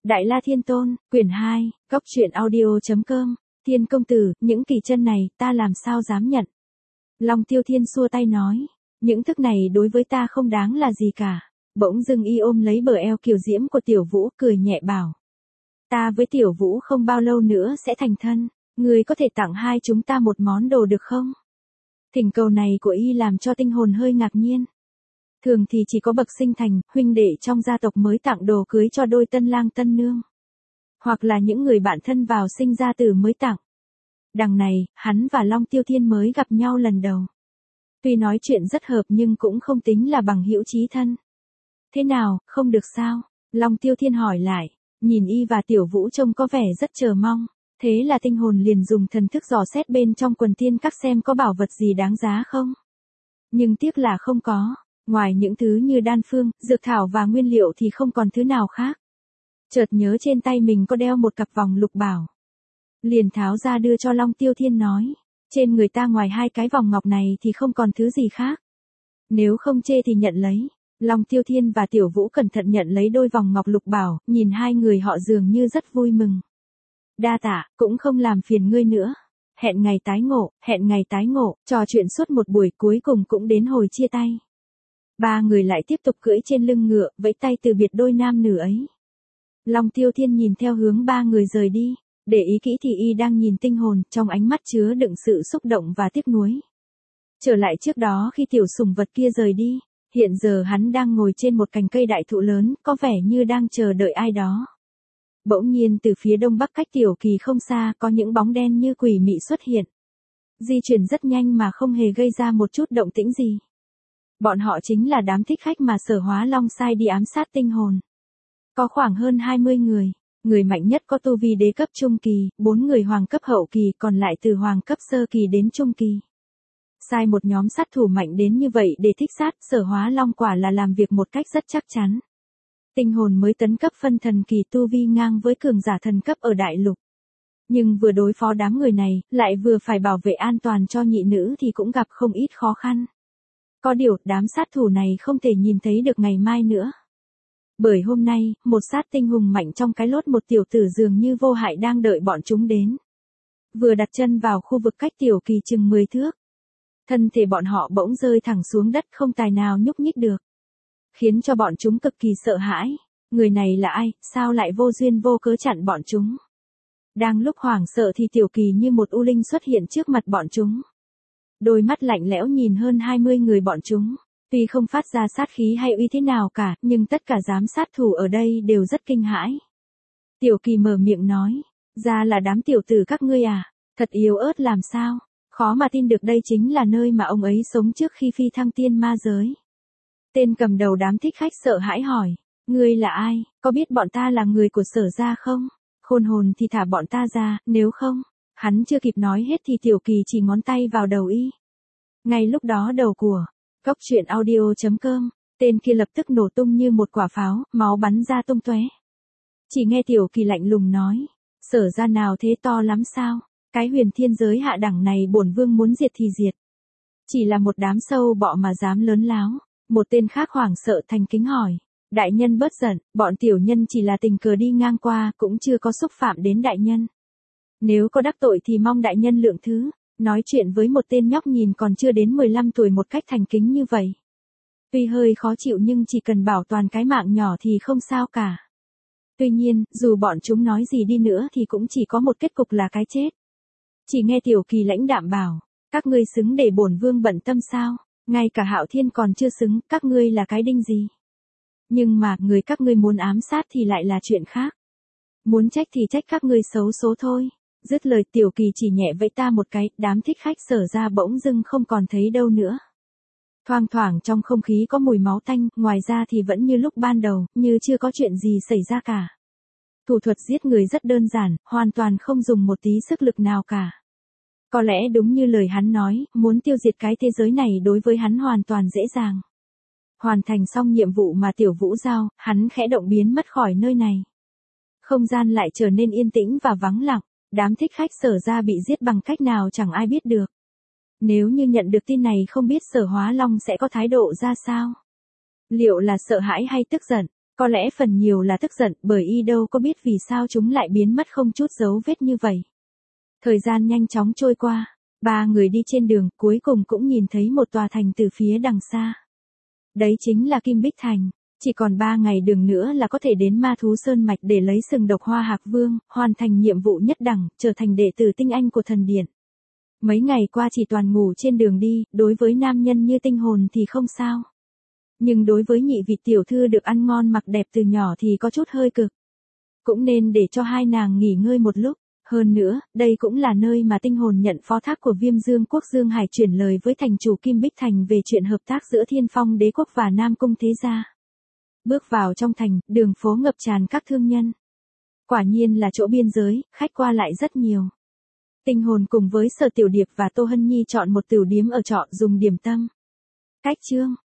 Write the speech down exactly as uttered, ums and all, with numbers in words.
Đại La Thiên Tôn, quyển hai, góc truyện audio.com, Thiên công tử, những kỳ chân này, ta làm sao dám nhận. Long Tiêu Thiên xua tay nói, những thức này đối với ta không đáng là gì cả. Bỗng dưng y ôm lấy bờ eo kiều diễm của Tiểu Vũ, cười nhẹ bảo. Ta với Tiểu Vũ không bao lâu nữa sẽ thành thân, người có thể tặng hai chúng ta một món đồ được không? Thỉnh cầu này của y làm cho tinh hồn hơi ngạc nhiên. Thường thì chỉ có bậc sinh thành, huynh đệ trong gia tộc mới tặng đồ cưới cho đôi tân lang tân nương. Hoặc là những người bạn thân vào sinh ra tử mới tặng. Đằng này, hắn và Long Tiêu Thiên mới gặp nhau lần đầu. Tuy nói chuyện rất hợp nhưng cũng không tính là bằng hữu chí thân. Thế nào, không được sao? Long Tiêu Thiên hỏi lại, nhìn y và Tiểu Vũ trông có vẻ rất chờ mong. Thế là tinh hồn liền dùng thần thức dò xét bên trong quần tiên các xem có bảo vật gì đáng giá không. Nhưng tiếc là không có. Ngoài những thứ như đan phương, dược thảo và nguyên liệu thì không còn thứ nào khác. Chợt nhớ trên tay mình có đeo một cặp vòng lục bảo. Liền tháo ra đưa cho Long Tiêu Thiên nói. Trên người ta ngoài hai cái vòng ngọc này thì không còn thứ gì khác. Nếu không chê thì nhận lấy. Long Tiêu Thiên và Tiểu Vũ cẩn thận nhận lấy đôi vòng ngọc lục bảo, nhìn hai người họ dường như rất vui mừng. Đa tạ, cũng không làm phiền ngươi nữa. Hẹn ngày tái ngộ, hẹn ngày tái ngộ, trò chuyện suốt một buổi cuối cùng cũng đến hồi chia tay. Ba người lại tiếp tục cưỡi trên lưng ngựa, vẫy tay từ biệt đôi nam nữ ấy. Long Tiêu Thiên nhìn theo hướng ba người rời đi, để ý kỹ thì y đang nhìn tinh hồn, trong ánh mắt chứa đựng sự xúc động và tiếc nuối. Trở lại trước đó khi tiểu sủng vật kia rời đi, hiện giờ hắn đang ngồi trên một cành cây đại thụ lớn, có vẻ như đang chờ đợi ai đó. Bỗng nhiên từ phía đông bắc cách Tiểu Kỳ không xa, có những bóng đen như quỷ mị xuất hiện. Di chuyển rất nhanh mà không hề gây ra một chút động tĩnh gì. Bọn họ chính là đám thích khách mà Sở Hóa Long sai đi ám sát tinh hồn. Có khoảng hơn hai mươi người, người mạnh nhất có tu vi đế cấp trung kỳ, bốn người hoàng cấp hậu kỳ, còn lại từ hoàng cấp sơ kỳ đến trung kỳ. Sai một nhóm sát thủ mạnh đến như vậy để thích sát, Sở Hóa Long quả là làm việc một cách rất chắc chắn. Tinh hồn mới tấn cấp phân thần kỳ, tu vi ngang với cường giả thần cấp ở đại lục. Nhưng vừa đối phó đám người này, lại vừa phải bảo vệ an toàn cho nhị nữ thì cũng gặp không ít khó khăn. Có điều, đám sát thủ này không thể nhìn thấy được ngày mai nữa. Bởi hôm nay, một sát tinh hùng mạnh trong cái lốt một tiểu tử dường như vô hại đang đợi bọn chúng đến. Vừa đặt chân vào khu vực cách Tiểu Kỳ chừng mười thước. Thân thể bọn họ bỗng rơi thẳng xuống đất, không tài nào nhúc nhích được. Khiến cho bọn chúng cực kỳ sợ hãi. Người này là ai, sao lại vô duyên vô cớ chặn bọn chúng? Đang lúc hoảng sợ thì Tiểu Kỳ như một u linh xuất hiện trước mặt bọn chúng. Đôi mắt lạnh lẽo nhìn hơn hai mươi người bọn chúng. Tuy không phát ra sát khí hay uy thế nào cả, nhưng tất cả giám sát thủ ở đây đều rất kinh hãi. Tiểu Kỳ mở miệng nói, ra là đám tiểu tử các ngươi à, thật yếu ớt làm sao, khó mà tin được đây chính là nơi mà ông ấy sống trước khi phi thăng tiên ma giới. Tên cầm đầu đám thích khách sợ hãi hỏi, ngươi là ai, có biết bọn ta là người của Sở gia không? Khôn hồn thì thả bọn ta ra, nếu không. Hắn chưa kịp nói hết thì Tiểu Kỳ chỉ ngón tay vào đầu y. Ngay lúc đó đầu của góc truyện audio.com, tên kia lập tức nổ tung như một quả pháo, máu bắn ra tung tóe. Chỉ nghe Tiểu Kỳ lạnh lùng nói, Sở gia nào thế to lắm sao? Cái huyền thiên giới hạ đẳng này bổn vương muốn diệt thì diệt. Chỉ là một đám sâu bọ mà dám lớn láo. Một tên khác hoảng sợ thành kính hỏi, đại nhân bớt giận, bọn tiểu nhân chỉ là tình cờ đi ngang qua, cũng chưa có xúc phạm đến đại nhân. Nếu có đắc tội thì mong đại nhân lượng thứ. Nói chuyện với một tên nhóc nhìn còn chưa đến mười lăm tuổi một cách thành kính như vậy. Tuy hơi khó chịu nhưng chỉ cần bảo toàn cái mạng nhỏ thì không sao cả. Tuy nhiên, dù bọn chúng nói gì đi nữa thì cũng chỉ có một kết cục là cái chết. Chỉ nghe Tiểu Kỳ lãnh đạm bảo, các ngươi xứng để bổn vương bận tâm sao? Ngay cả Hạo Thiên còn chưa xứng, các ngươi là cái đinh gì? Nhưng mà, người các ngươi muốn ám sát thì lại là chuyện khác. Muốn trách thì trách các ngươi xấu số thôi. Dứt lời Tiểu Kỳ chỉ nhẹ vẫy ta một cái, đám thích khách Sở ra bỗng dưng không còn thấy đâu nữa. Thoang thoảng trong không khí có mùi máu tanh, ngoài ra thì vẫn như lúc ban đầu, như chưa có chuyện gì xảy ra cả. Thủ thuật giết người rất đơn giản, hoàn toàn không dùng một tí sức lực nào cả. Có lẽ đúng như lời hắn nói, muốn tiêu diệt cái thế giới này đối với hắn hoàn toàn dễ dàng. Hoàn thành xong nhiệm vụ mà Tiểu Vũ giao, hắn khẽ động biến mất khỏi nơi này. Không gian lại trở nên yên tĩnh và vắng lặng. Đám thích khách Sở ra bị giết bằng cách nào chẳng ai biết được. Nếu như nhận được tin này không biết Sở Hóa Long sẽ có thái độ ra sao. Liệu là sợ hãi hay tức giận? Có lẽ phần nhiều là tức giận, bởi y đâu có biết vì sao chúng lại biến mất không chút dấu vết như vậy. Thời gian nhanh chóng trôi qua, ba người đi trên đường, cuối cùng cũng nhìn thấy một tòa thành từ phía đằng xa. Đấy chính là Kim Bích Thành, chỉ còn ba ngày đường nữa là có thể đến Ma Thú Sơn Mạch để lấy sừng độc Hoa Hạc Vương, hoàn thành nhiệm vụ nhất đẳng, trở thành đệ tử tinh anh của thần điện. Mấy ngày qua chỉ toàn ngủ trên đường đi, đối với nam nhân như Tinh Hồn thì không sao. Nhưng đối với nhị vị tiểu thư được ăn ngon mặc đẹp từ nhỏ thì có chút hơi cực. Cũng nên để cho hai nàng nghỉ ngơi một lúc. Hơn nữa, đây cũng là nơi mà Tinh Hồn nhận phó thác của Viêm Dương Quốc Dương Hải chuyển lời với thành chủ Kim Bích Thành về chuyện hợp tác giữa Thiên Phong Đế Quốc và Nam Cung Thế Gia. Bước vào trong thành, đường phố ngập tràn các thương nhân. Quả nhiên là chỗ biên giới, khách qua lại rất nhiều. Tinh Hồn cùng với Sở Tiểu Điệp và Tô Hân Nhi chọn một tửu điếm ở trọ dùng điểm tâm. Cách chương